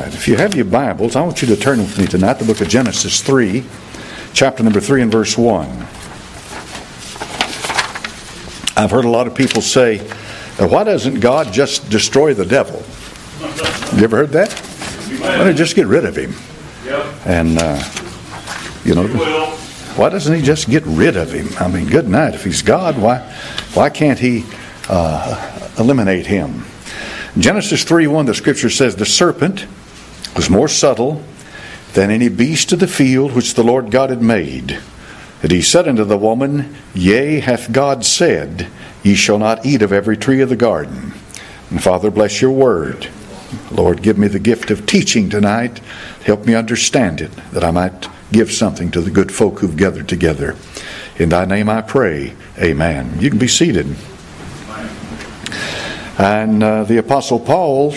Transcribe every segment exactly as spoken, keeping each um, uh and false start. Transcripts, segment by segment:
right. If you have your Bibles, I want you to turn with me tonight to the book of Genesis three, chapter number three and verse one. I've heard a lot of people say, why doesn't God just destroy the devil? You ever heard that? Why don't he just get rid of him? And, uh, you know, why doesn't he just get rid of him? I mean, good night. If he's God, why, why can't he uh, eliminate him? Genesis three one, the scripture says, the serpent was more subtle than any beast of the field which the Lord God had made. And he said unto the woman, Yea, hath God said, Ye shall not eat of every tree of the garden. And Father, bless your word. Lord, give me the gift of teaching tonight. Help me understand it, that I might give something to the good folk who've gathered together. In thy name I pray. Amen. You can be seated. And uh, the Apostle Paul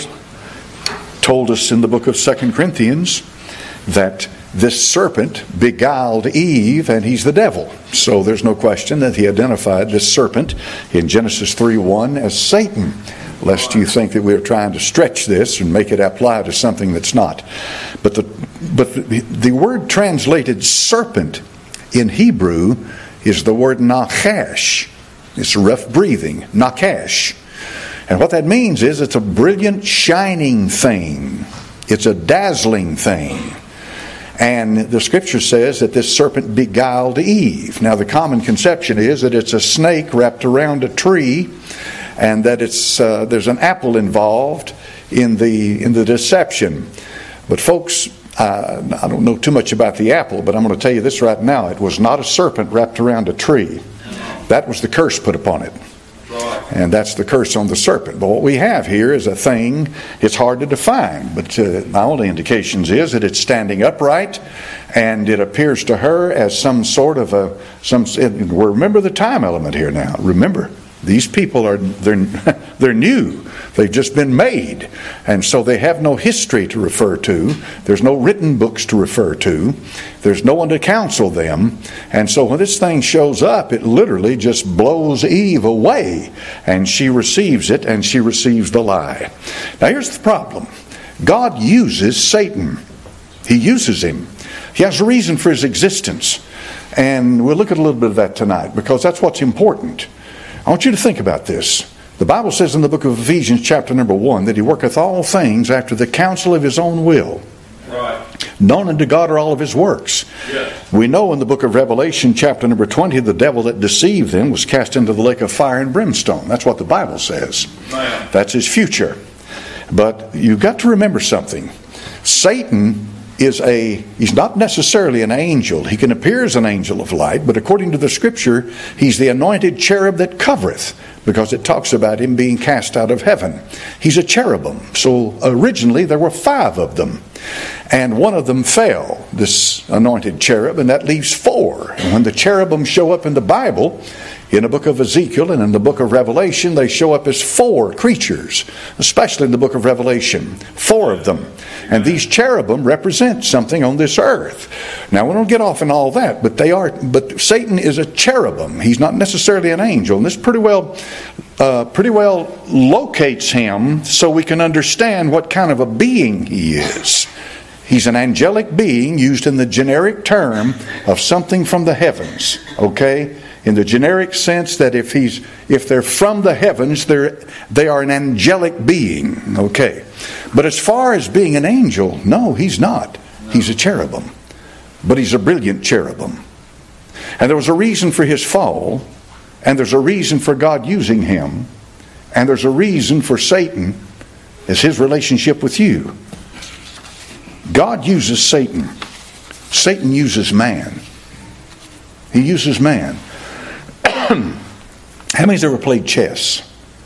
told us in the book of Second Corinthians that this serpent beguiled Eve, and he's the devil. So there's no question that he identified this serpent in Genesis three one as Satan, lest you think that we're trying to stretch this and make it apply to something that's not. But the but the, the word translated serpent in Hebrew is the word nakash. It's rough breathing, nakash. And what that means is it's a brilliant, shining thing. It's a dazzling thing. And the scripture says that this serpent beguiled Eve. Now the common conception is that it's a snake wrapped around a tree, and that it's uh, there's an apple involved in the in the deception. But folks, uh, I don't know too much about the apple, but I'm going to tell you this right now. It was not a serpent wrapped around a tree. That was the curse put upon it. And that's the curse on the serpent. But what we have here is a thing, it's hard to define. But uh, my only indications is that it's standing upright, and it appears to her as some sort of a... some. Remember the time element here now. Remember, these people are, they're, they're new. They've just been made. And so they have no history to refer to. There's no written books to refer to. There's no one to counsel them. And so when this thing shows up, it literally just blows Eve away. And she receives it, and she receives the lie. Now here's the problem. God uses Satan. He uses him. He has a reason for his existence. And we'll look at a little bit of that tonight, because that's what's important. I want you to think about this. The Bible says in the book of Ephesians chapter number one that he worketh all things after the counsel of his own will. Right. Known unto God are all of his works. Yes. We know in the book of Revelation chapter number twenty, the devil that deceived them was cast into the lake of fire and brimstone. That's what the Bible says. Right. That's his future. But you've got to remember something. Satan is a, he's not necessarily an angel. He can appear as an angel of light, but according to the scripture, he's the anointed cherub that covereth, because it talks about him being cast out of heaven. He's a cherubim. So originally there were five of them, and one of them fell, this anointed cherub, and that leaves four. And when the cherubim show up in the Bible, in the book of Ezekiel and in the book of Revelation, they show up as four creatures, especially in the book of Revelation. Four of them. And these cherubim represent something on this earth. Now, we don't get off in all that, but they are. But Satan is a cherubim. He's not necessarily an angel. And this pretty well, uh, pretty well locates him so we can understand what kind of a being he is. He's an angelic being used in the generic term of something from the heavens. Okay? In the generic sense that if he's if they're from the heavens, they're they are an angelic being. Okay. But as far as being an angel, no, he's not. He's a cherubim. But he's a brilliant cherubim. And there was a reason for his fall, and there's a reason for God using him, and there's a reason for Satan as his relationship with you. God uses Satan. Satan uses man. He uses man. How many's ever played chess?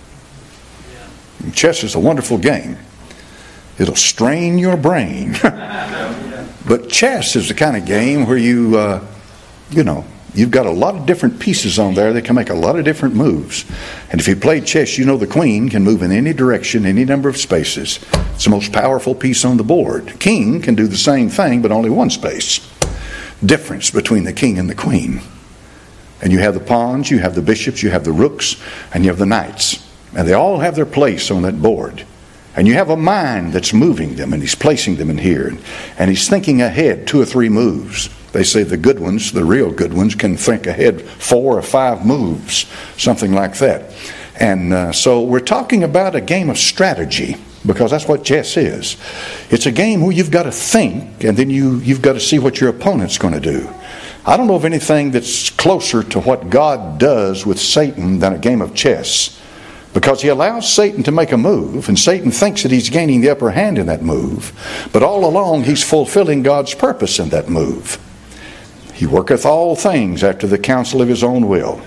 Chess is a wonderful game. It'll strain your brain. But chess is the kind of game where you, uh, you know, you've got a lot of different pieces on there that can make a lot of different moves. And if you play chess, you know the queen can move in any direction, any number of spaces. It's the most powerful piece on the board. King can do the same thing, but only one space. Difference between the king and the queen. And you have the pawns, you have the bishops, you have the rooks, and you have the knights. And they all have their place on that board. And you have a mind that's moving them, and he's placing them in here. And he's thinking ahead two or three moves. They say the good ones, the real good ones, can think ahead four or five moves, something like that. And uh, so we're talking about a game of strategy, because that's what chess is. It's a game where you've got to think, and then you, you've got to see what your opponent's going to do. I don't know of anything that's closer to what God does with Satan than a game of chess. Because he allows Satan to make a move, and Satan thinks that he's gaining the upper hand in that move. But all along he's fulfilling God's purpose in that move. He worketh all things after the counsel of his own will.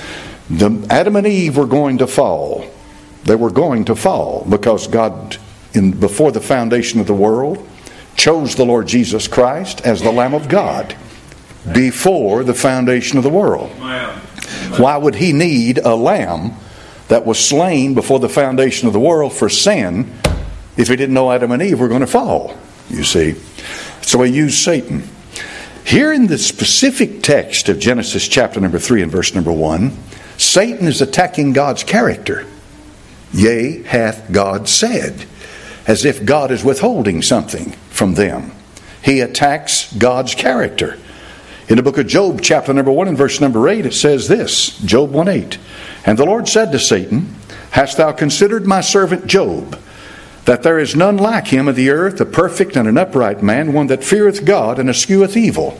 The Adam and Eve were going to fall. They were going to fall because God, in, before the foundation of the world, chose the Lord Jesus Christ as the Lamb of God before the foundation of the world. Why would he need a lamb that was slain before the foundation of the world for sin if he didn't know Adam and Eve were going to fall? You see. So he used Satan. Here in the specific text of Genesis chapter number three and verse number one, Satan is attacking God's character. Yea, hath God said, as if God is withholding something from them. He attacks God's character. In the book of Job, chapter number one and verse number eight, it says this, Job one eight, and the Lord said to Satan, hast thou considered my servant Job, that there is none like him of the earth, a perfect and an upright man, one that feareth God and escheweth evil?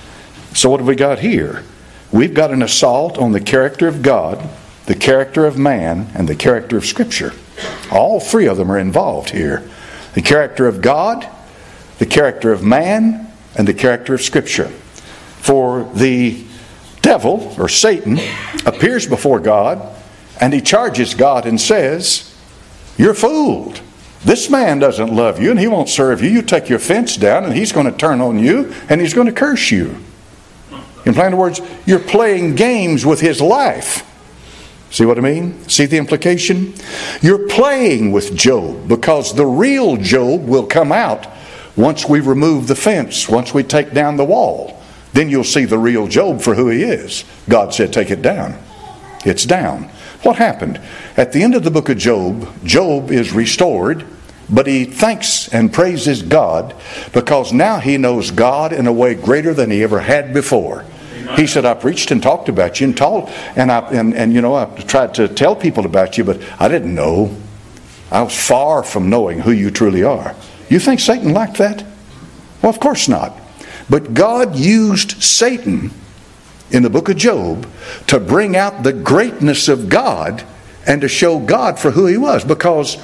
So what have we got here? We've got an assault on the character of God, the character of man, and the character of Scripture. All three of them are involved here. The character of God, the character of man, and the character of Scripture. For the devil, or Satan, appears before God, and he charges God and says, you're fooled. This man doesn't love you, and he won't serve you. You take your fence down, and he's going to turn on you, and he's going to curse you. In plain words, you're playing games with his life. See what I mean? See the implication? You're playing with Job, because the real Job will come out once we remove the fence, once we take down the wall. Then you'll see the real Job for who he is. God said, take it down. It's down. What happened? At the end of the book of Job, Job is restored, but he thanks and praises God because now he knows God in a way greater than he ever had before. He said, I preached and talked about you and told, and I and, and you know, I tried to tell people about you, but I didn't know. I was far from knowing who you truly are. You think Satan liked that? Well, of course not. But God used Satan in the book of Job to bring out the greatness of God and to show God for who he was, because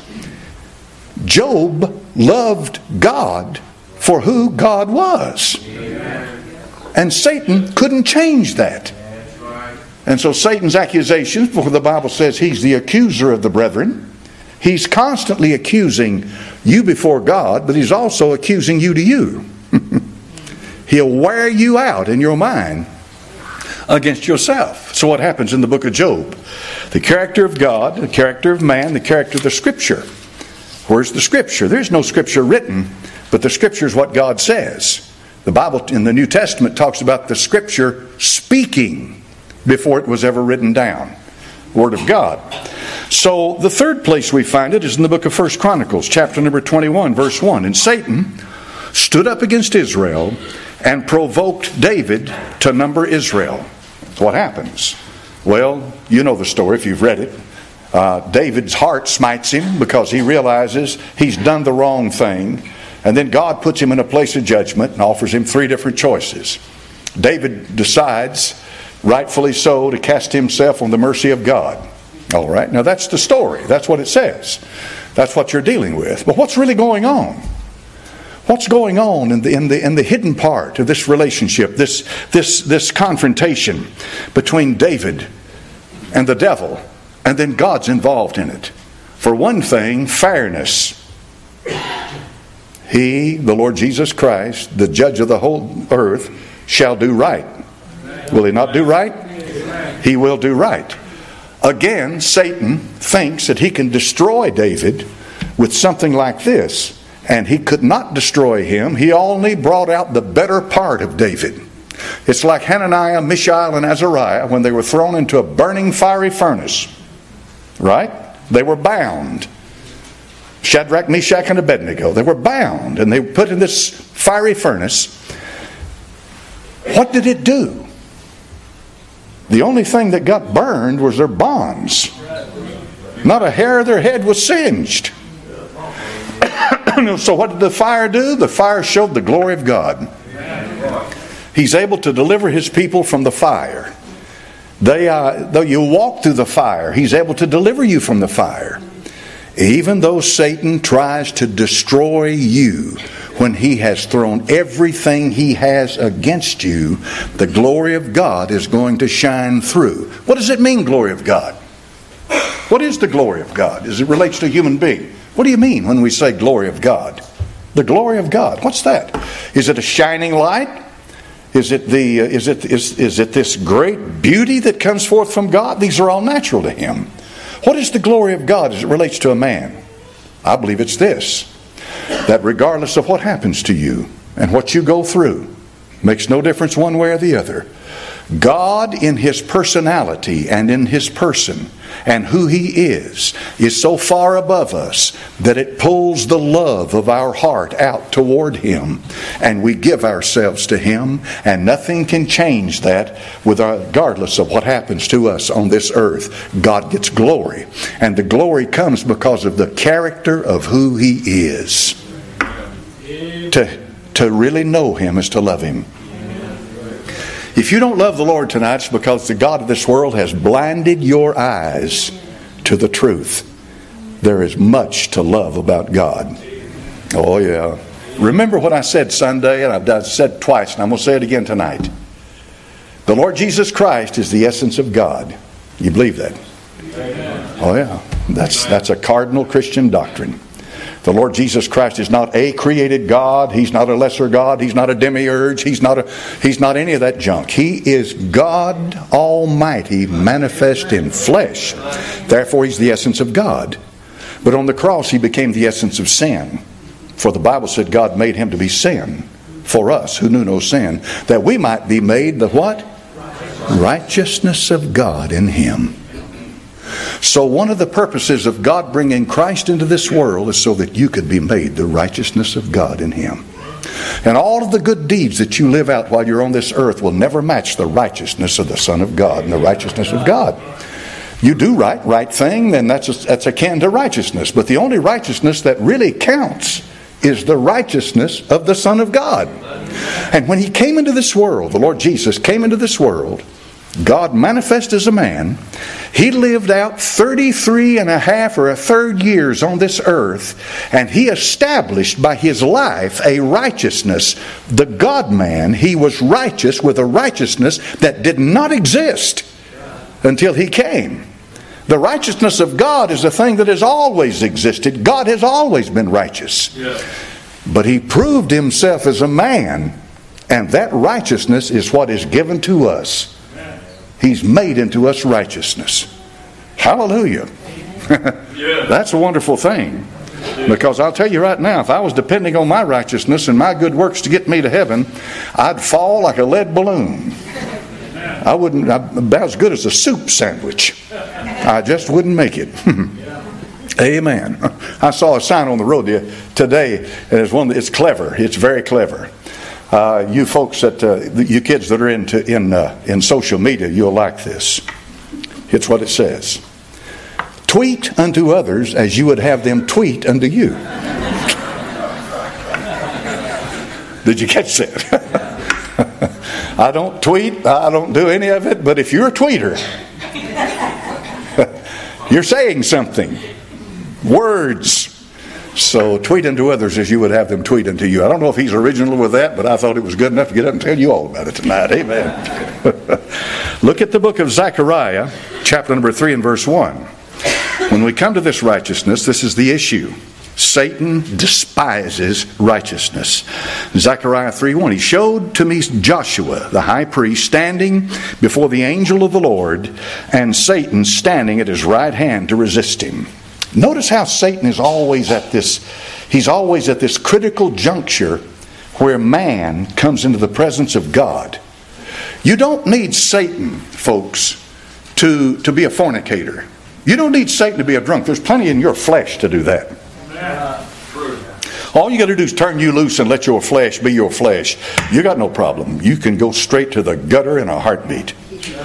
Job loved God for who God was. Amen. And Satan couldn't change that. And so Satan's accusations, before the Bible says he's the accuser of the brethren, he's constantly accusing you before God, but he's also accusing you to you. He'll wear you out in your mind against yourself. So what happens in the book of Job? The character of God, the character of man, the character of the Scripture. Where's the Scripture? There's no Scripture written, but the Scripture is what God says. The Bible in the New Testament talks about the Scripture speaking before it was ever written down. Word of God. So the third place we find it is in the book of First Chronicles, chapter number twenty-one, verse one. And Satan stood up against Israel and provoked David to number Israel. What happens? Well, you know the story if you've read it. Uh, David's heart smites him because he realizes he's done the wrong thing. And then God puts him in a place of judgment and offers him three different choices. David decides, rightfully so, to cast himself on the mercy of God. All right, now that's the story. That's what it says. That's what you're dealing with. But what's really going on? What's going on in the in the in the hidden part of this relationship, this this this confrontation between David and the devil, and then God's involved in it? For one thing, fairness. He, the Lord Jesus Christ, the judge of the whole earth, shall do right. Will he not do right? He will do right. Again, Satan thinks that he can destroy David with something like this. And he could not destroy him. He only brought out the better part of David. It's like Hananiah, Mishael, and Azariah when they were thrown into a burning fiery furnace. Right? They were bound. Shadrach, Meshach, and Abednego. They were bound and they were put in this fiery furnace. What did it do? The only thing that got burned was their bonds. Not a hair of their head was singed. So what did the fire do? The fire showed the glory of God. He's able to deliver His people from the fire. They, uh, though you walk through the fire, He's able to deliver you from the fire. Even though Satan tries to destroy you, when he has thrown everything he has against you, the glory of God is going to shine through. What does it mean, glory of God? What is the glory of God as it relates to a human being? What do you mean when we say glory of God? The glory of God. What's that? Is it a shining light? Is it the uh, is it is is it this great beauty that comes forth from God? These are all natural to Him. What is the glory of God as it relates to a man? I believe it's this: that regardless of what happens to you and what you go through, makes no difference one way or the other, God in His personality and in His person and who He is, is so far above us that it pulls the love of our heart out toward Him, and we give ourselves to Him, and nothing can change that regardless of what happens to us on this earth. God gets glory, and the glory comes because of the character of who He is. To, to really know Him is to love Him. If you don't love the Lord tonight, it's because the God of this world has blinded your eyes to the truth. There is much to love about God. Oh yeah. Remember what I said Sunday, and I've said twice, and I'm going to say it again tonight. The Lord Jesus Christ is the essence of God. You believe that? Amen. Oh yeah. That's, that's a cardinal Christian doctrine. The Lord Jesus Christ is not a created God. He's not a lesser God. He's not a demiurge. He's not a, He's not any of that junk. He is God Almighty manifest in flesh. Therefore, He's the essence of God. But on the cross, He became the essence of sin. For the Bible said God made Him to be sin for us who knew no sin, that we might be made the what? Righteousness of God in Him. So one of the purposes of God bringing Christ into this world is so that you could be made the righteousness of God in Him. And all of the good deeds that you live out while you're on this earth will never match the righteousness of the Son of God and the righteousness of God. You do right, right thing, then that's, that's akin to righteousness. But the only righteousness that really counts is the righteousness of the Son of God. And when He came into this world, the Lord Jesus came into this world, God manifest as a man. He lived out thirty-three and a half or a third years on this earth, and He established by His life a righteousness. The God-man, He was righteous with a righteousness that did not exist until He came. The righteousness of God is a thing that has always existed. God has always been righteous. Yeah. But He proved Himself as a man, and that righteousness is what is given to us. He's made into us righteousness. Hallelujah. That's a wonderful thing. Because I'll tell you right now, if I was depending on my righteousness and my good works to get me to heaven, I'd fall like a lead balloon. I wouldn't, about as good as a soup sandwich. I just wouldn't make it. Amen. I saw a sign on the road today, and it's one. It's clever. It's very clever. Uh, you folks that uh, you kids that are into in uh, in social media, you'll like this. It's what it says: tweet unto others as you would have them tweet unto you. Did you catch that? I don't tweet. I don't do any of it. But if you're a tweeter, you're saying something. Words. So tweet unto others as you would have them tweet unto you. I don't know if he's original with that, but I thought it was good enough to get up and tell you all about it tonight. Amen. Look at the book of Zechariah, chapter number three and verse one. When we come to this righteousness, this is the issue. Satan despises righteousness. Zechariah three one. He showed to me Joshua, the high priest, standing before the angel of the Lord, and Satan standing at his right hand to resist him. Notice how Satan is always at this, he's always at this critical juncture where man comes into the presence of God. You don't need Satan, folks, to, to be a fornicator. You don't need Satan to be a drunk. There's plenty in your flesh to do that. All you got to do is turn you loose and let your flesh be your flesh. You got no problem. You can go straight to the gutter in a heartbeat.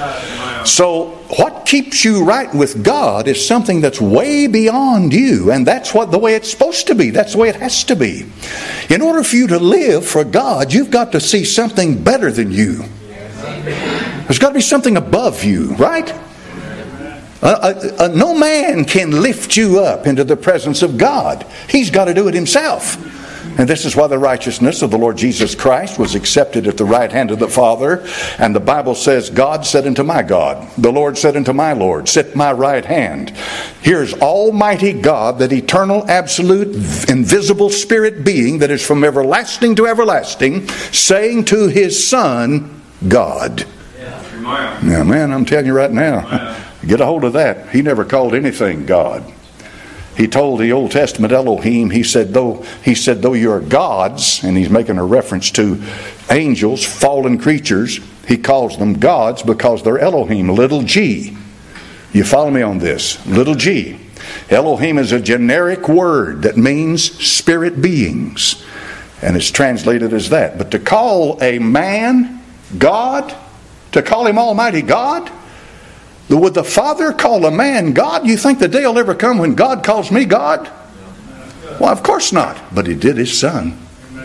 So what keeps you right with God is something that's way beyond you. And that's what the way it's supposed to be. That's the way it has to be. In order for you to live for God, you've got to see something better than you. There's got to be something above you, right? Uh, uh, uh, no man can lift you up into the presence of God. He's got to do it himself. And this is why the righteousness of the Lord Jesus Christ was accepted at the right hand of the Father. And the Bible says, God said unto my God, the Lord said unto my Lord, sit at my right hand. Here's Almighty God, that eternal, absolute, invisible spirit being that is from everlasting to everlasting, saying to his Son, God. Yeah. Now, man, I'm telling you right now, get a hold of that. He never called anything God. He told the Old Testament Elohim, he said, though he said, though you're gods, and he's making a reference to angels, fallen creatures, he calls them gods because they're Elohim, little g. You follow me on this? Little g. Elohim is a generic word that means spirit beings. And it's translated as that. But to call a man God, to call him Almighty God, would the Father call a man God? You think the day will ever come when God calls me God? Well, of course not. But he did his Son.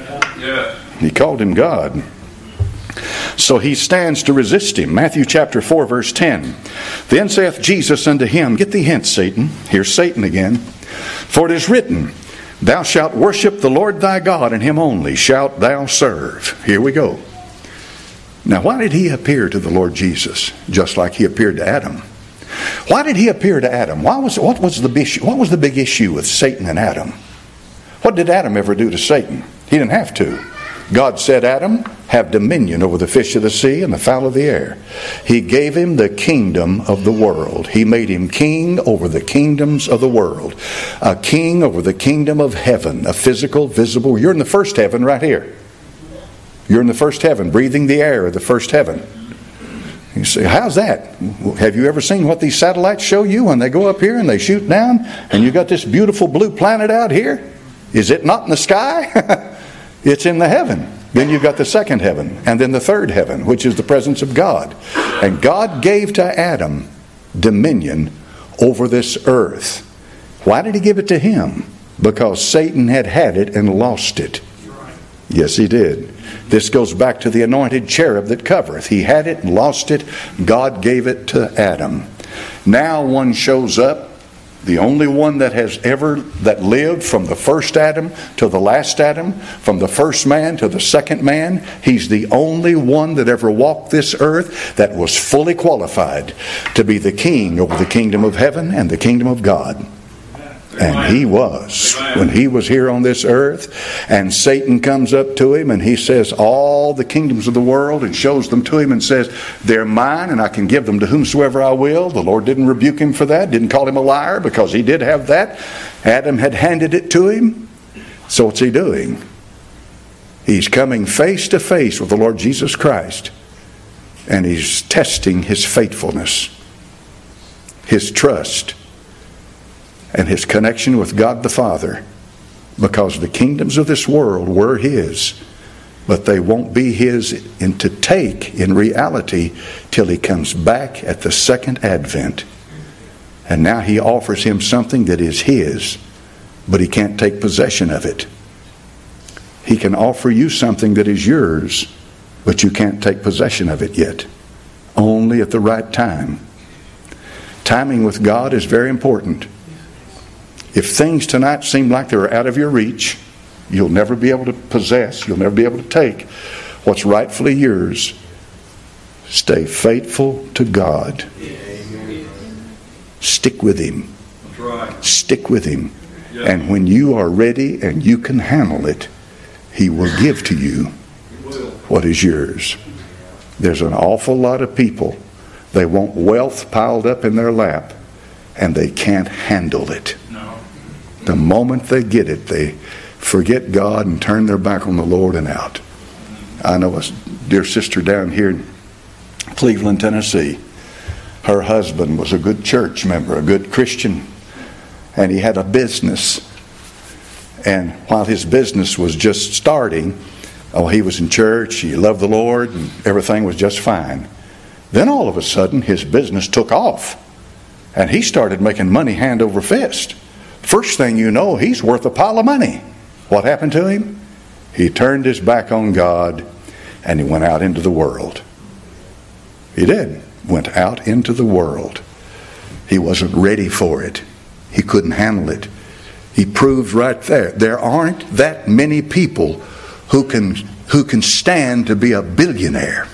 He called him God. So he stands to resist him. Matthew chapter four verse ten. Then saith Jesus unto him, get thee hence, Satan. Here's Satan again. For it is written, thou shalt worship the Lord thy God, and him only shalt thou serve. Here we go. Now, why did he appear to the Lord Jesus just like he appeared to Adam? Why did he appear to Adam? Why was what was the big what was the big issue with Satan and Adam? What did Adam ever do to Satan? He didn't have to. God said, Adam, have dominion over the fish of the sea and the fowl of the air. He gave him the kingdom of the world. He made him king over the kingdoms of the world. A king over the kingdom of heaven, a physical, visible. You're in the first heaven right here. You're in the first heaven, breathing the air of the first heaven. You say, how's that? Have you ever seen what these satellites show you when they go up here and they shoot down and you got this beautiful blue planet out here? Is it not in the sky? It's in the heaven. Then you've got the second heaven and then the third heaven, which is the presence of God. And God gave to Adam dominion over this earth. Why did he give it to him? Because Satan had had it and lost it. Yes, he did. This goes back to the anointed cherub that covereth. He had it and lost it. God gave it to Adam. Now one shows up, the only one that has ever, that lived from the first Adam to the last Adam, from the first man to the second man. He's the only one that ever walked this earth that was fully qualified to be the king over the kingdom of heaven and the kingdom of God. And he was, when he was here on this earth, and Satan comes up to him and he says all the kingdoms of the world and shows them to him and says, they're mine and I can give them to whomsoever I will. The Lord didn't rebuke him for that, didn't call him a liar because he did have that. Adam had handed it to him. So what's he doing? He's coming face to face with the Lord Jesus Christ, and he's testing his faithfulness, his trust, and his connection with God the Father, because the kingdoms of this world were his, but they won't be his in to take in reality till he comes back at the second advent. And now he offers him something that is his, but he can't take possession of it. He can offer you something that is yours, but you can't take possession of it yet. Only at the right time. Timing with God is very important. If things tonight seem like they're out of your reach, you'll never be able to possess, you'll never be able to take what's rightfully yours. Stay faithful to God. Stick with him. Stick with him. And when you are ready and you can handle it, he will give to you what is yours. There's an awful lot of people, they want wealth piled up in their lap, and they can't handle it. The moment they get it, they forget God and turn their back on the Lord and out. I know a dear sister down here in Cleveland, Tennessee. Her husband was a good church member, a good Christian, and he had a business. And while his business was just starting, oh, he was in church, he loved the Lord, and everything was just fine. Then all of a sudden, his business took off. And he started making money hand over fist. First thing you know, he's worth a pile of money. What happened to him? He turned his back on God and he went out into the world. He did. Went out into the world. He wasn't ready for it. He couldn't handle it. He proved right there. There aren't that many people who can who can stand to be a billionaire.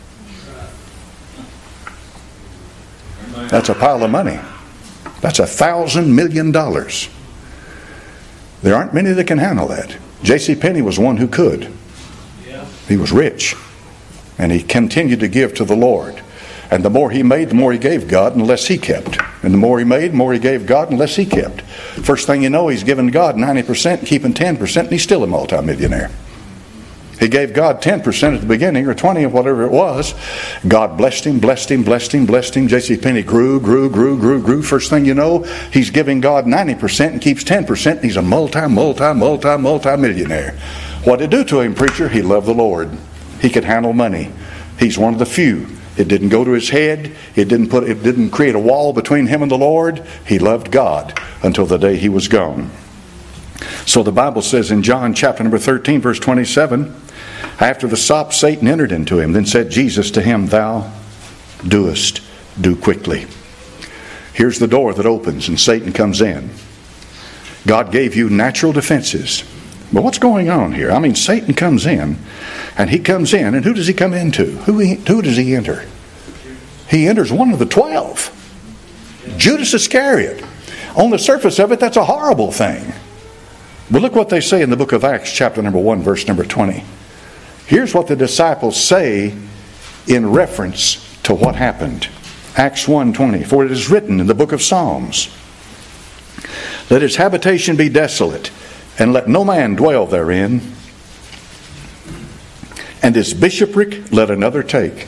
That's a pile of money. That's a thousand million dollars. There aren't many that can handle that. J C Penney was one who could. He was rich. And he continued to give to the Lord. And the more he made, the more he gave God, and the less he kept. And the more he made, the more he gave God, and the less he kept. First thing you know, he's giving God ninety percent, keeping ten percent, and he's still a multimillionaire. He gave God ten percent at the beginning, or twenty, or whatever it was. God blessed him, blessed him, blessed him, blessed him. J C Penney grew, grew, grew, grew, grew. First thing you know, he's giving God ninety percent and keeps ten percent, and he's a multi, multi, multi, multi-millionaire. What did it do to him, preacher? He loved the Lord. He could handle money. He's one of the few. It didn't go to his head. It didn't put. It didn't create a wall between him and the Lord. He loved God until the day he was gone. So the Bible says in John chapter number thirteen, verse twenty-seven, after the sop, Satan entered into him. Then said Jesus to him, Thou doest do quickly. Here's the door that opens and Satan comes in. God gave you natural defenses. But what's going on here? I mean, Satan comes in, and he comes in, and who does he come into? Who, he, who does he enter? He enters one of the twelve. Judas Iscariot. On the surface of it, that's a horrible thing. But look what they say in the book of Acts, chapter number one, verse number twenty. Here's what the disciples say in reference to what happened. Acts one twenty. For it is written in the book of Psalms, Let his habitation be desolate, and let no man dwell therein. And his bishopric let another take.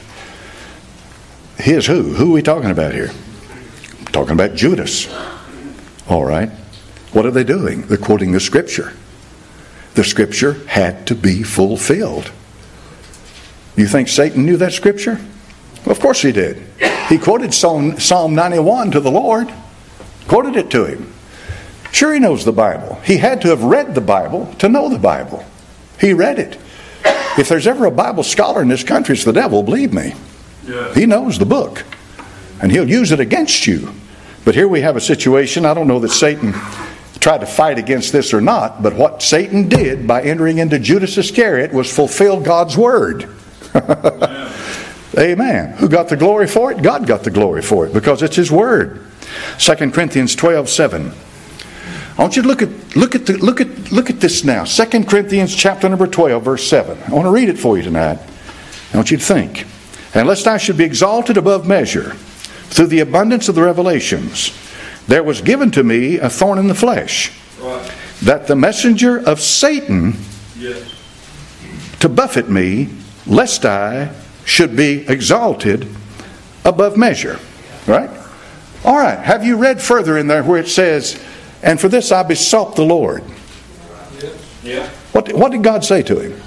His who? Who are we talking about here? We're talking about Judas. All right. What are they doing? They're quoting the Scripture. The Scripture had to be fulfilled. You think Satan knew that Scripture? Well, of course he did. He quoted Psalm, Psalm ninety-one to the Lord. Quoted it to him. Sure, he knows the Bible. He had to have read the Bible to know the Bible. He read it. If there's ever a Bible scholar in this country, it's the devil, believe me. Yeah. He knows the book. And he'll use it against you. But here we have a situation, I don't know that Satan tried to fight against this or not, but what Satan did by entering into Judas Iscariot was fulfill God's word. Amen. Amen. Who got the glory for it? God got the glory for it because it's His word. Second Corinthians twelve seven. I want you to look at look at the, look at look at this now. Second Corinthians chapter number twelve, verse seven. I want to read it for you tonight. I want you to think. And lest I should be exalted above measure through the abundance of the revelations, there was given to me a thorn in the flesh, right, that the messenger of Satan, yes, to buffet me, lest I should be exalted above measure. Right? All right. Have you read further in there where it says, and for this I besought the Lord? Yeah. What, what did God say to him?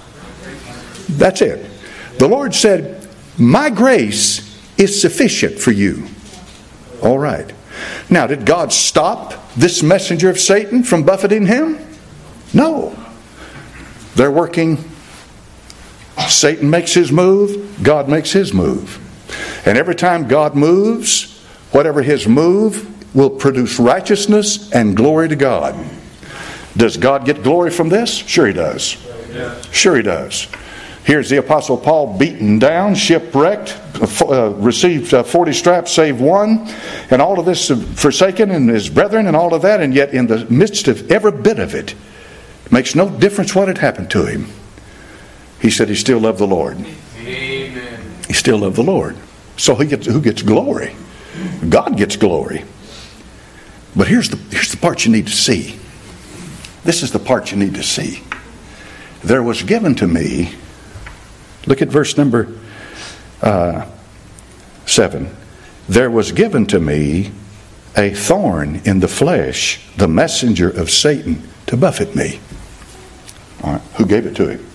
That's it. The Lord said, my grace is sufficient for you. All right. Now, did God stop this messenger of Satan from buffeting him? No. They're working. Satan makes his move, God makes his move. And every time God moves, whatever his move will produce righteousness and glory to God. Does God get glory from this? Sure he does. Sure he does. Here's the Apostle Paul beaten down, shipwrecked, uh, received uh, forty straps, save one, and all of this uh, forsaken and his brethren and all of that, and yet in the midst of every bit of it, it makes no difference what had happened to him. He said he still loved the Lord. Amen. He still loved the Lord. So he gets, who gets glory? God gets glory. But here's the, here's the part you need to see. This is the part you need to see. There was given to me, look at verse number uh, seven. There was given to me a thorn in the flesh, the messenger of Satan, to buffet me. All right, who gave it to him?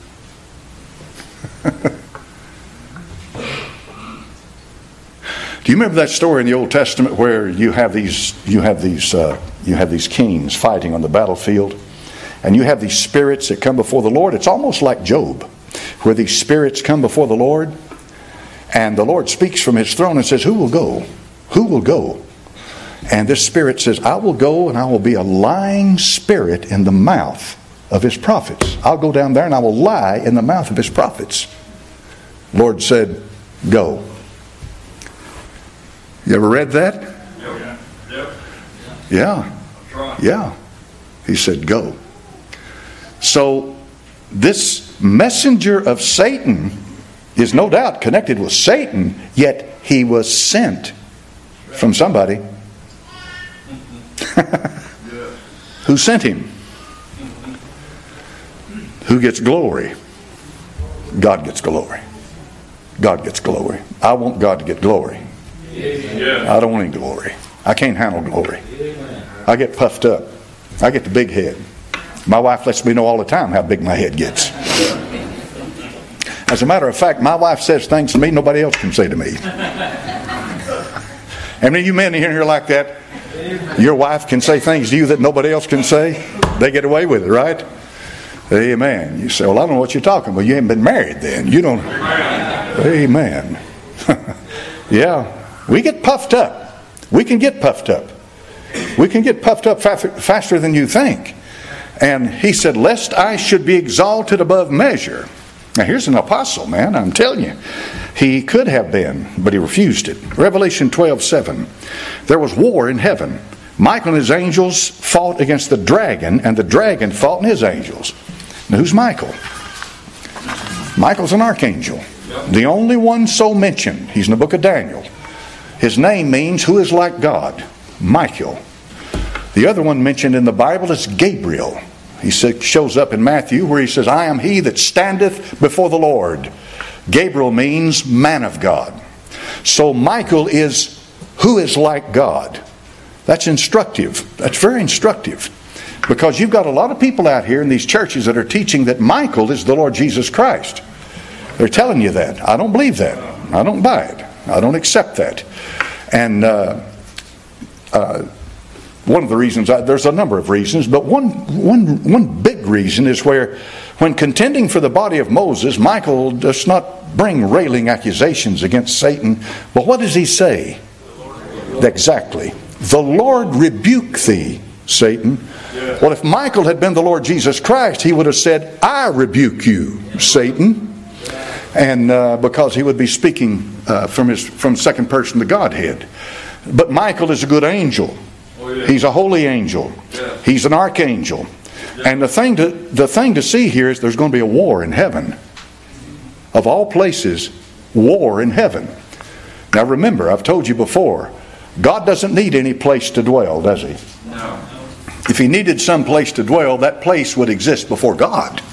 Do you remember that story in the Old Testament where you have these you have these uh, you have these kings fighting on the battlefield, and you have these spirits that come before the Lord? It's almost like Job, where these spirits come before the Lord, and the Lord speaks from his throne and says, "Who will go? Who will go?" And this spirit says, "I will go, and I will be a lying spirit in the mouth of his prophets. I'll go down there and I will lie in the mouth of his prophets." Lord said, "Go." You ever read that? Yep. Yep. Yeah. Yeah. He said, "Go." So this messenger of Satan is no doubt connected with Satan, yet he was sent from somebody. Who sent him? Who gets glory? God gets glory. God gets glory. I want God to get glory. I don't want any glory. I can't handle glory. I get puffed up. I get the big head. My wife lets me know all the time how big my head gets. As a matter of fact, my wife says things to me nobody else can say to me. How many of you men in here like that? Your wife can say things to you that nobody else can say. They get away with it, right? Amen. You say, "Well, I don't know what you're talking about." You haven't been married then. You don't. Amen. Yeah. We get puffed up. We can get puffed up. We can get puffed up fa- faster than you think. And he said, "Lest I should be exalted above measure." Now here's an apostle, man. I'm telling you. He could have been, but he refused it. Revelation twelve seven. There was war in heaven. Michael and his angels fought against the dragon, and the dragon fought and his angels. Now who's Michael? Michael's an archangel. The only one so mentioned. He's in the book of Daniel. His name means "who is like God." Michael. The other one mentioned in the Bible is Gabriel. He shows up in Matthew where he says, "I am he that standeth before the Lord." Gabriel means man of God. So Michael is who is like God. That's instructive. That's very instructive. Because you've got a lot of people out here in these churches that are teaching that Michael is the Lord Jesus Christ. They're telling you that. I don't believe that. I don't buy it. I don't accept that. And uh, uh, one of the reasons, I, there's a number of reasons, but one, one, one big reason is where when contending for the body of Moses, Michael does not bring railing accusations against Satan. But what does he say? Exactly. "The Lord rebuke thee, Satan." Yeah. Well, if Michael had been the Lord Jesus Christ, he would have said, "I rebuke you, Satan." And uh, because he would be speaking uh, from his from second person the Godhead. But Michael is a good angel. Oh, yeah. He's a holy angel. Yeah. He's an archangel. Yeah. And the thing to the thing to see here is there's going to be a war in heaven. Of all places, war in heaven. Now remember, I've told you before, God doesn't need any place to dwell, does he? No. If he needed some place to dwell, that place would exist before God.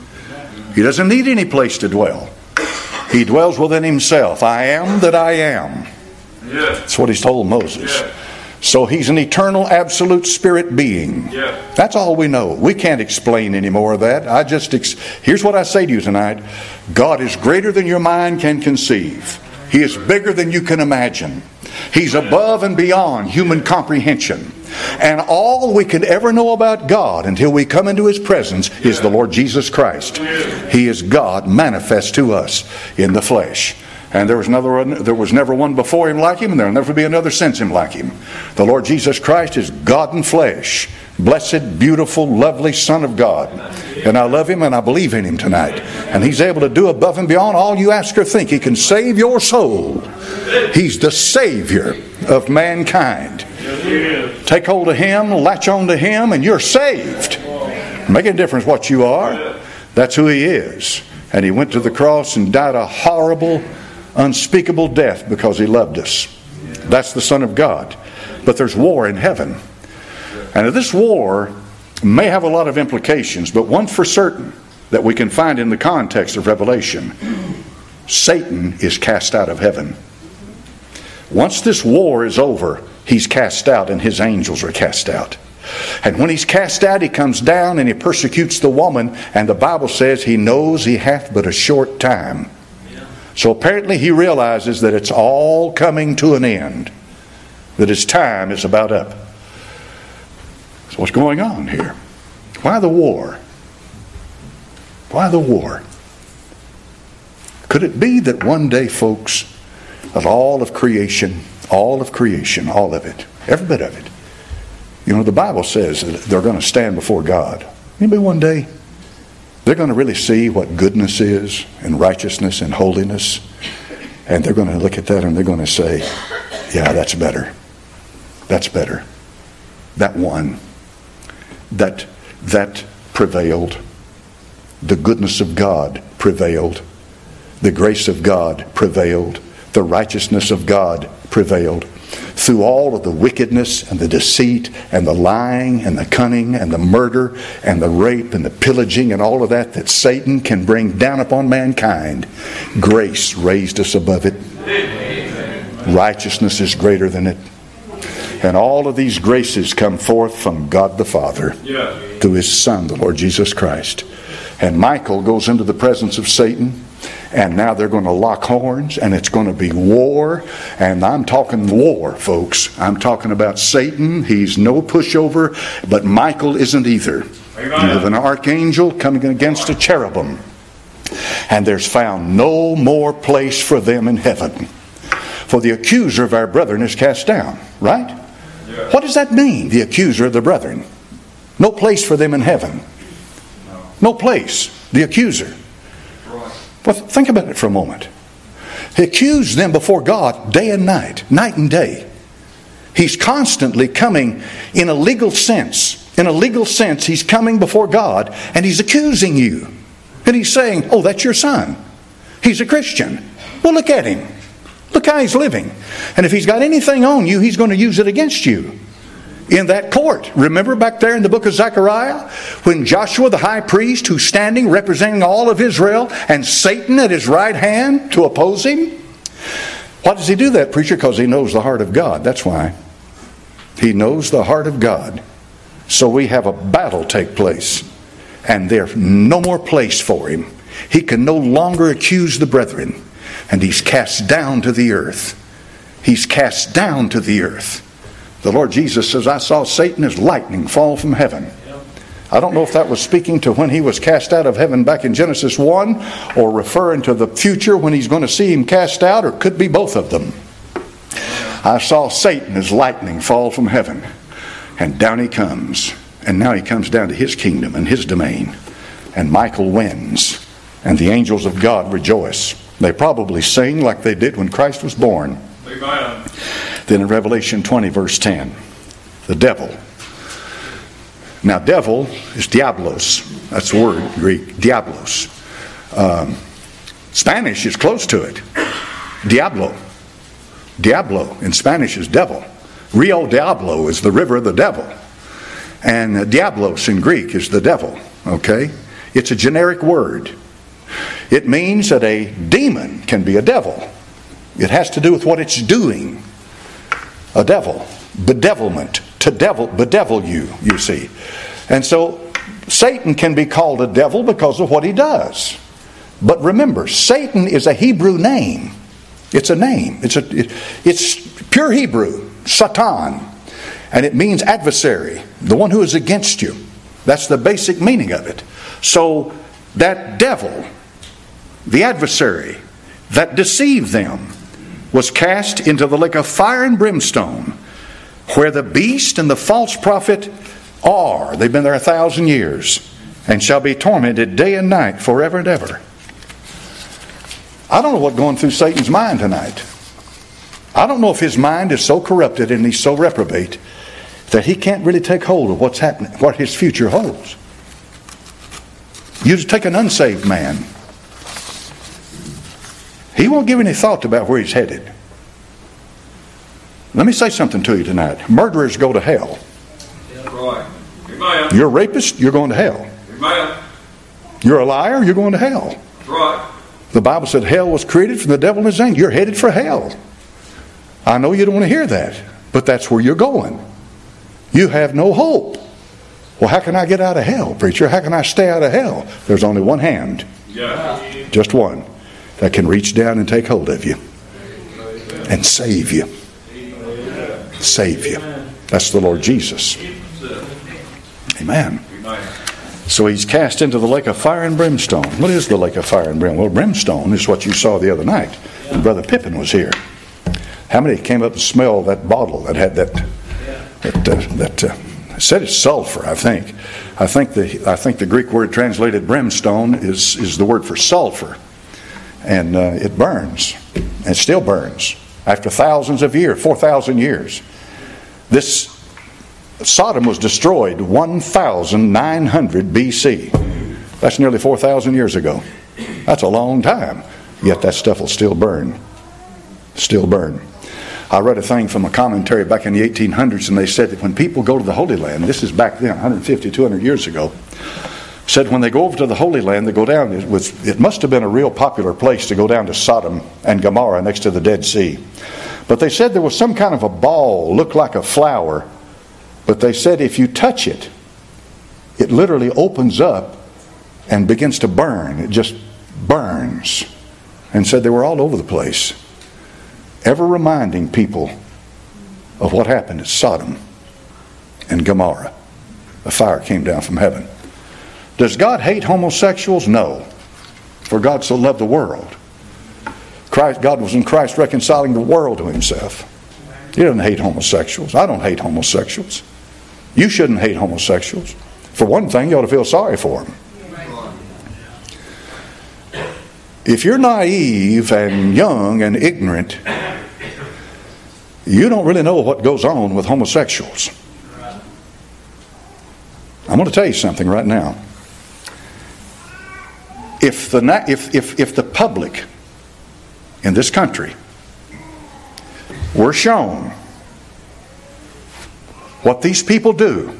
He doesn't need any place to dwell. He dwells within himself. "I am that I am." Yeah. That's what he's told Moses. Yeah. So he's an eternal, absolute spirit being. Yeah. That's all we know. We can't explain any more of that. I just ex- Here's what I say to you tonight. God is greater than your mind can conceive. He is bigger than you can imagine. He's above and beyond human comprehension. And all we can ever know about God until we come into his presence is the Lord Jesus Christ. He is God manifest to us in the flesh. And there was another one, there was never one before him like him, and there will never be another since him like him. The Lord Jesus Christ is God in flesh. Blessed, beautiful, lovely Son of God. And I love him and I believe in him tonight. And he's able to do above and beyond all you ask or think. He can save your soul. He's the Savior of mankind. Take hold of him, latch on to him, and you're saved. Make a difference what you are. That's who he is. And he went to the cross and died a horrible, unspeakable death because he loved us. That's the Son of God. But there's war in heaven. And this war may have a lot of implications, but one for certain that we can find in the context of Revelation. Satan is cast out of heaven. Once this war is over, he's cast out and his angels are cast out. And when he's cast out, he comes down and he persecutes the woman. And the Bible says he knows he hath but a short time. So apparently he realizes that it's all coming to an end. That his time is about up. So what's going on here? Why the war? Why the war? Could it be that one day, folks, that all of creation, all of creation, all of it, every bit of it, you know, the Bible says that they're going to stand before God. Maybe one day they're going to really see what goodness is and righteousness and holiness. And they're going to look at that and they're going to say, yeah, that's better. That's better. That won. That, that prevailed. The goodness of God prevailed. The grace of God prevailed. The righteousness of God prevailed. Through all of the wickedness and the deceit and the lying and the cunning and the murder and the rape and the pillaging and all of that that Satan can bring down upon mankind, grace raised us above it. Righteousness is greater than it. And all of these graces come forth from God the Father through His Son, the Lord Jesus Christ. And Michael goes into the presence of Satan. And now they're going to lock horns, and it's going to be war. And I'm talking war, folks. I'm talking about Satan. He's no pushover, but Michael isn't either. Amen. You have an archangel coming against a cherubim. And there's found no more place for them in heaven. For the accuser of our brethren is cast down. Right? Yeah. What does that mean, the accuser of the brethren? No place for them in heaven. No place. The accuser. Well, think about it for a moment. He accused them before God day and night, night and day. He's constantly coming in a legal sense. In a legal sense, he's coming before God and he's accusing you. And he's saying, oh, that's your son. He's a Christian. Well, look at him. Look how he's living. And if he's got anything on you, he's going to use it against you. In that court. Remember back there in the book of Zechariah when Joshua the high priest, who's standing representing all of Israel, and Satan at his right hand to oppose him? Why does he do that, preacher? Because he knows the heart of God. That's why. He knows the heart of God. So we have a battle take place. And there's no more place for him. He can no longer accuse the brethren. And he's cast down to the earth. He's cast down to the earth. The Lord Jesus says, I saw Satan as lightning fall from heaven. I don't know if that was speaking to when he was cast out of heaven back in Genesis one, or referring to the future when he's going to see him cast out, or it could be both of them. I saw Satan as lightning fall from heaven. And down he comes. And now he comes down to his kingdom and his domain. And Michael wins. And the angels of God rejoice. They probably sing like they did when Christ was born. Amen. Then in Revelation twenty, verse ten, the devil. Now, devil is diablos. That's the word, Greek, diablos. Um, Spanish is close to it. Diablo. Diablo in Spanish is devil. Rio Diablo is the river of the devil. And uh, diablos in Greek is the devil. Okay? It's a generic word. It means that a demon can be a devil. It has to do with what it's doing. A devil. Bedevilment. To devil, bedevil you, you see. And so Satan can be called a devil because of what he does. But remember, Satan is a Hebrew name. It's a name. It's a it, it's pure Hebrew. Satan. And it means adversary. The one who is against you. That's the basic meaning of it. So that devil, the adversary that deceived them, was cast into the lake of fire and brimstone, where the beast and the false prophet are. They've been there a thousand years, and shall be tormented day and night forever and ever. I don't know what's going through Satan's mind tonight. I don't know if his mind is so corrupted and he's so reprobate that he can't really take hold of what's happening, what his future holds. You just take an unsaved man. He won't give any thought about where he's headed. Let me say something to you tonight. Murderers go to hell. Right. Amen. You're a rapist, you're going to hell. Amen. You're a liar, you're going to hell. Right. The Bible said hell was created from the devil and his angels. You're headed for hell. I know you don't want to hear that, but that's where you're going. You have no hope. Well, how can I get out of hell, preacher? How can I stay out of hell? There's only one hand. Yeah. Just one that can reach down and take hold of you and save you. Save you. That's the Lord Jesus. Amen. So he's cast into the lake of fire and brimstone. What is the lake of fire and brimstone? Well, brimstone is what you saw the other night when Brother Pippin was here. How many came up and smelled that bottle that had that that uh, that uh, said it's sulfur? I think. I think the I think the Greek word translated brimstone is is the word for sulfur, and uh, it burns. It still burns after thousands of years, four thousand years. This Sodom was destroyed one thousand nine hundred B C. That's nearly four thousand years ago. That's a long time. Yet that stuff will still burn. Still burn. I read a thing from a commentary back in the eighteen hundreds, and they said that when people go to the Holy Land, this is back then, one hundred fifty, two hundred years ago, said when they go over to the Holy Land, they go down, it, was, it must have been a real popular place to go down to Sodom and Gomorrah next to the Dead Sea. But they said there was some kind of a ball, looked like a flower, but they said if you touch it, it literally opens up and begins to burn. It just burns. And said they were all over the place, ever reminding people of what happened at Sodom and Gomorrah. The fire came down from heaven. Does God hate homosexuals? No. For God so loved the world. Christ, God was in Christ reconciling the world to himself. He doesn't hate homosexuals. I don't hate homosexuals. You shouldn't hate homosexuals. For one thing, you ought to feel sorry for them. If you're naive and young and ignorant, you don't really know what goes on with homosexuals. I'm going to tell you something right now. If the if if if the public in this country were shown what these people do,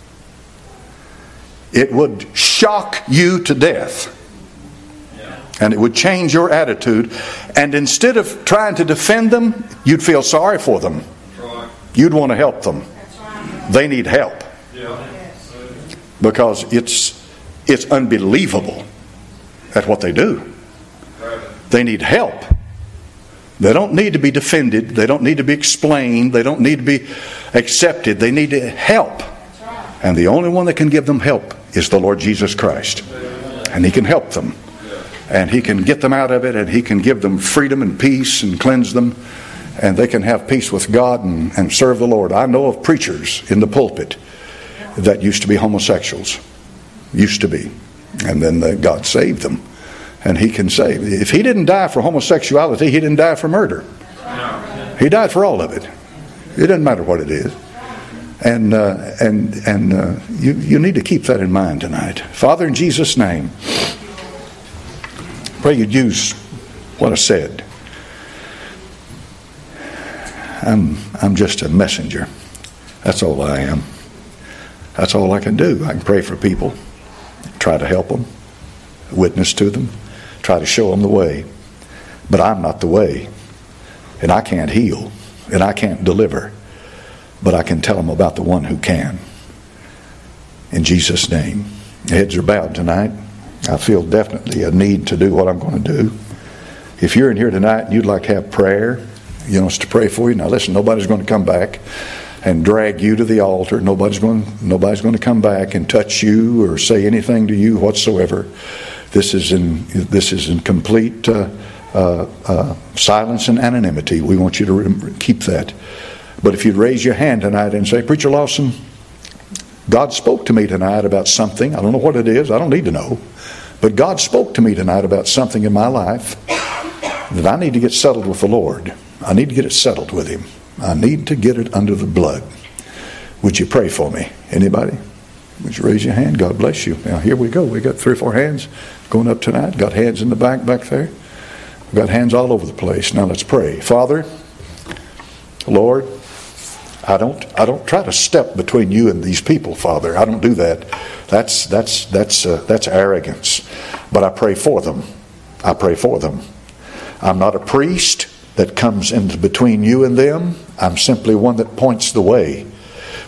it would shock you to death. And it would change your attitude. And instead of trying to defend them, you'd feel sorry for them. You'd want to help them. They need help. Because it's it's unbelievable at what they do. They need help. They don't need to be defended. They don't need to be explained. They don't need to be accepted. They need help. And the only one that can give them help is the Lord Jesus Christ. And He can help them. And He can get them out of it, and He can give them freedom and peace and cleanse them, and they can have peace with God and, and serve the Lord. I know of preachers in the pulpit that used to be homosexuals. Used to be. And then the, God saved them. And He can save. If He didn't die for homosexuality, He didn't die for murder. He died for all of it. It doesn't matter what it is. And uh, and and uh, you, you need to keep that in mind tonight. Father, in Jesus' name, pray you'd use what I said. I'm I'm just a messenger. That's all I am. That's all I can do. I can pray for people, try to help them, witness to them, try to show them the way. But I'm not the way. And I can't heal. And I can't deliver. But I can tell them about the one who can. In Jesus' name. Heads are bowed tonight. I feel definitely a need to do what I'm going to do. If you're in here tonight and you'd like to have prayer, you know, us to pray for you. Now listen, nobody's going to come back and drag you to the altar. Nobody's going, nobody's going to come back and touch you or say anything to you whatsoever. This is in this is in complete uh, uh, uh, silence and anonymity. We want you to re- keep that. But if you'd raise your hand tonight and say, Preacher Lawson, God spoke to me tonight about something. I don't know what it is. I don't need to know. But God spoke to me tonight about something in my life that I need to get settled with the Lord. I need to get it settled with Him. I need to get it under the blood. Would you pray for me? Anybody? Would you raise your hand? God bless you. Now here we go. We got three or four hands going up tonight. Got hands in the back back there. We've got hands all over the place. Now let's pray. Father, Lord, I don't I don't try to step between you and these people, Father. I don't do that. That's that's that's uh, that's arrogance. But I pray for them. I pray for them. I'm not a priest that comes in between you and them. I'm simply one that points the way.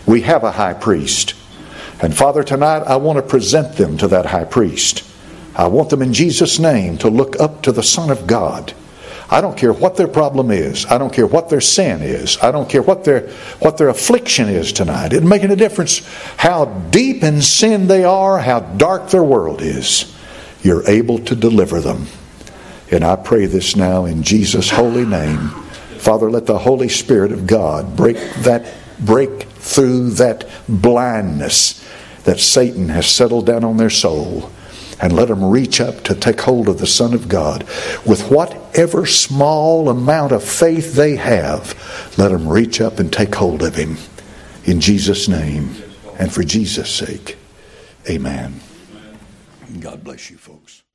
We have a high priest. And Father, tonight I want to present them to that high priest. I want them in Jesus' name to look up to the Son of God. I don't care what their problem is. I don't care what their sin is. I don't care what their what their affliction is tonight. It doesn't make any difference how deep in sin they are, how dark their world is. You're able to deliver them. And I pray this now in Jesus' holy name. Father, let the Holy Spirit of God break that break through that blindness that Satan has settled down on their soul. And let them reach up to take hold of the Son of God. With whatever small amount of faith they have, let them reach up and take hold of Him. In Jesus' name and for Jesus' sake. Amen. God bless you, folks.